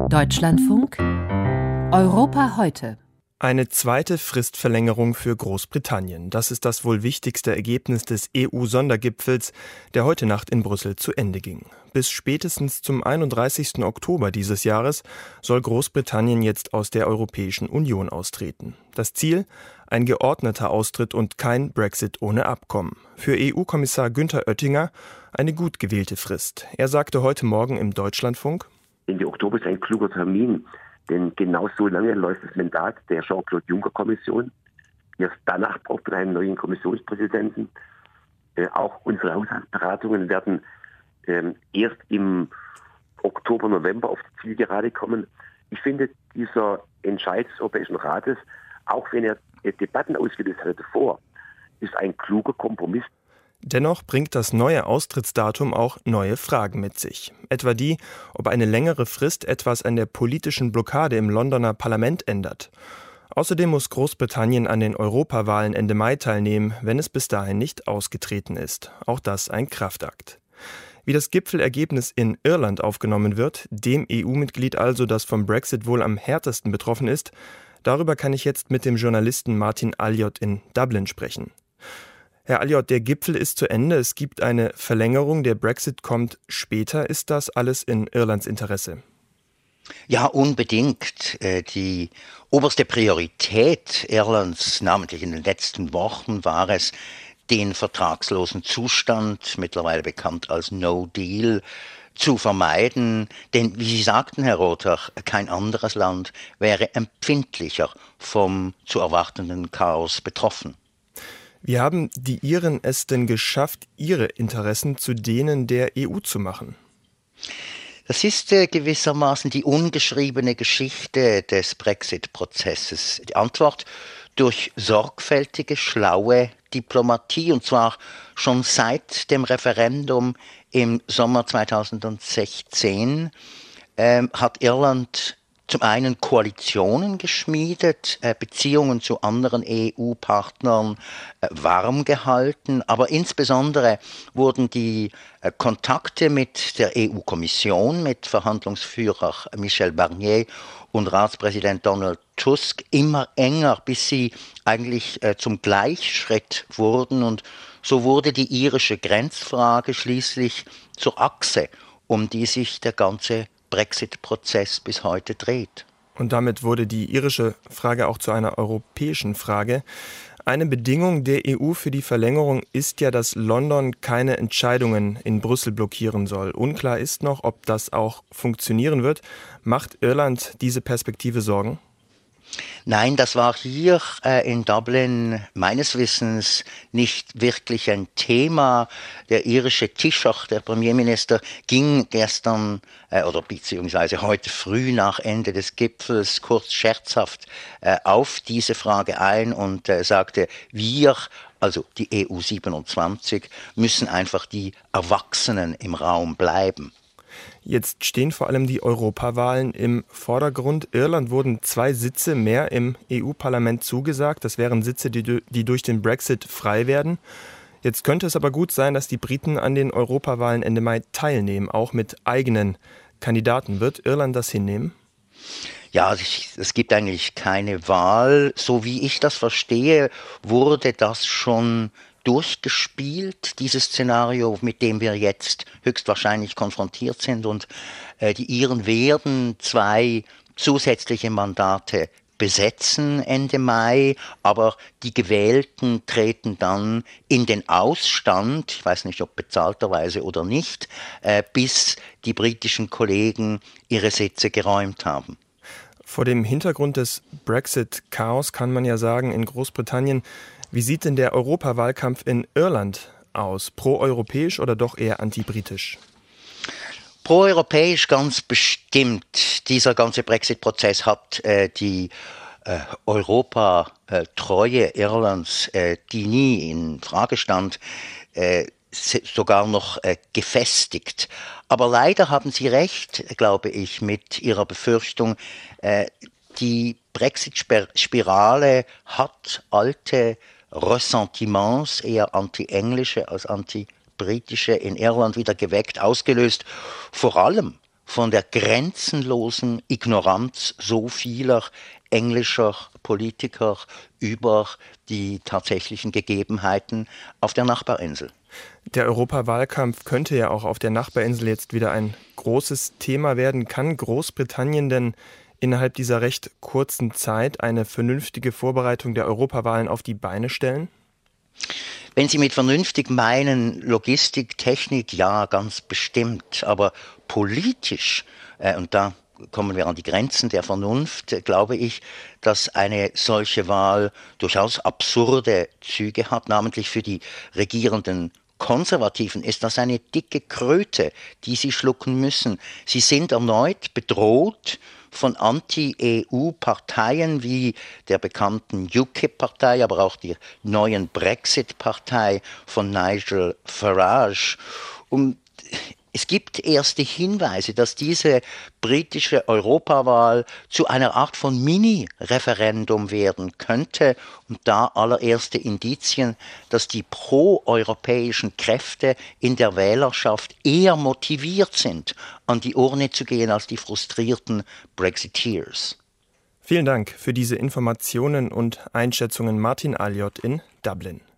Deutschlandfunk Europa heute. Eine zweite Fristverlängerung für Großbritannien. Das ist das wohl wichtigste Ergebnis des EU-Sondergipfels, der heute Nacht in Brüssel zu Ende ging. Bis spätestens zum 31. Oktober dieses Jahres soll Großbritannien jetzt aus der Europäischen Union austreten. Das Ziel? Ein geordneter Austritt und kein Brexit ohne Abkommen. Für EU-Kommissar Günther Oettinger eine gut gewählte Frist. Er sagte heute Morgen im Deutschlandfunk: Ende Oktober ist ein kluger Termin. Denn genau so lange läuft das Mandat der Jean-Claude-Juncker-Kommission. Erst danach braucht man einen neuen Kommissionspräsidenten. Auch unsere Haushaltsberatungen werden erst im Oktober, November auf die Zielgerade kommen. Ich finde, dieser Entscheid des Europäischen Rates, auch wenn er Debatten ausgelöst hatte davor, ist ein kluger Kompromiss. Dennoch bringt das neue Austrittsdatum auch neue Fragen mit sich. Etwa die, ob eine längere Frist etwas an der politischen Blockade im Londoner Parlament ändert. Außerdem muss Großbritannien an den Europawahlen Ende Mai teilnehmen, wenn es bis dahin nicht ausgetreten ist. Auch das ein Kraftakt. Wie das Gipfelergebnis in Irland aufgenommen wird, dem EU-Mitglied also, das vom Brexit wohl am härtesten betroffen ist, darüber kann ich jetzt mit dem Journalisten Martin Alliot in Dublin sprechen. Herr Alliot, der Gipfel ist zu Ende, es gibt eine Verlängerung, der Brexit kommt später. Ist das alles in Irlands Interesse? Ja, unbedingt. Die oberste Priorität Irlands, namentlich in den letzten Wochen, war es, den vertragslosen Zustand, mittlerweile bekannt als No Deal, zu vermeiden. Denn, wie Sie sagten, Herr Rothach, kein anderes Land wäre empfindlicher vom zu erwartenden Chaos betroffen. Wie haben die Iren es denn geschafft, ihre Interessen zu denen der EU zu machen? Das ist gewissermaßen die ungeschriebene Geschichte des Brexit-Prozesses. Die Antwort: durch sorgfältige, schlaue Diplomatie, und zwar schon seit dem Referendum im Sommer 2016 hat Irland zum einen Koalitionen geschmiedet, Beziehungen zu anderen EU-Partnern warm gehalten, aber insbesondere wurden die Kontakte mit der EU-Kommission, mit Verhandlungsführer Michel Barnier und Ratspräsident Donald Tusk immer enger, bis sie eigentlich zum Gleichschritt wurden. Und so wurde die irische Grenzfrage schließlich zur Achse, um die sich der ganze Brexit-Prozess bis heute dreht. Und damit wurde die irische Frage auch zu einer europäischen Frage. Eine Bedingung der EU für die Verlängerung ist ja, dass London keine Entscheidungen in Brüssel blockieren soll. Unklar ist noch, ob das auch funktionieren wird. Macht Irland diese Perspektive Sorgen? Nein, das war hier in Dublin meines Wissens nicht wirklich ein Thema. Der irische Taoiseach, der Premierminister, ging gestern oder beziehungsweise heute früh nach Ende des Gipfels kurz scherzhaft auf diese Frage ein und sagte, wir, also die EU 27, müssen einfach die Erwachsenen im Raum bleiben. Jetzt stehen vor allem die Europawahlen im Vordergrund. Irland wurden 2 Sitze mehr im EU-Parlament zugesagt. Das wären Sitze, die durch den Brexit frei werden. Jetzt könnte es aber gut sein, dass die Briten an den Europawahlen Ende Mai teilnehmen, auch mit eigenen Kandidaten. Wird Irland das hinnehmen? Ja, es gibt eigentlich keine Wahl. So wie ich das verstehe, wurde das schon durchgespielt, dieses Szenario, mit dem wir jetzt höchstwahrscheinlich konfrontiert sind. Und die Iren werden 2 zusätzliche Mandate besetzen Ende Mai, aber die Gewählten treten dann in den Ausstand, ich weiß nicht, ob bezahlterweise oder nicht, bis die britischen Kollegen ihre Sitze geräumt haben. Vor dem Hintergrund des Brexit-Chaos kann man ja sagen, in Großbritannien, wie sieht denn der Europawahlkampf in Irland aus? Pro-europäisch oder doch eher anti-britisch? Pro-europäisch ganz bestimmt. Dieser ganze Brexit-Prozess hat die Europatreue Irlands, die nie in Frage stand, sogar noch gefestigt. Aber leider haben Sie recht, glaube ich, mit Ihrer Befürchtung, die Brexit-Spirale hat alte Ressentiments, eher anti-englische als anti-britische, in Irland wieder geweckt, ausgelöst vor allem von der grenzenlosen Ignoranz so vieler englischer Politiker über die tatsächlichen Gegebenheiten auf der Nachbarinsel. Der Europawahlkampf könnte ja auch auf der Nachbarinsel jetzt wieder ein großes Thema werden. Kann Großbritannien denn innerhalb dieser recht kurzen Zeit eine vernünftige Vorbereitung der Europawahlen auf die Beine stellen? Wenn Sie mit vernünftig meinen, Logistik, Technik, ja, ganz bestimmt. Aber politisch, und da kommen wir an die Grenzen der Vernunft, glaube ich, dass eine solche Wahl durchaus absurde Züge hat, namentlich für die regierenden Konservativen ist das eine dicke Kröte, die sie schlucken müssen. Sie sind erneut bedroht von Anti-EU-Parteien wie der bekannten UKIP-Partei, aber auch der neuen Brexit-Partei von Nigel Farage. Und es gibt erste Hinweise, dass diese britische Europawahl zu einer Art von Mini-Referendum werden könnte und da allererste Indizien, dass die pro-europäischen Kräfte in der Wählerschaft eher motiviert sind, an die Urne zu gehen als die frustrierten Brexiteers. Vielen Dank für diese Informationen und Einschätzungen, Martin Alliot in Dublin.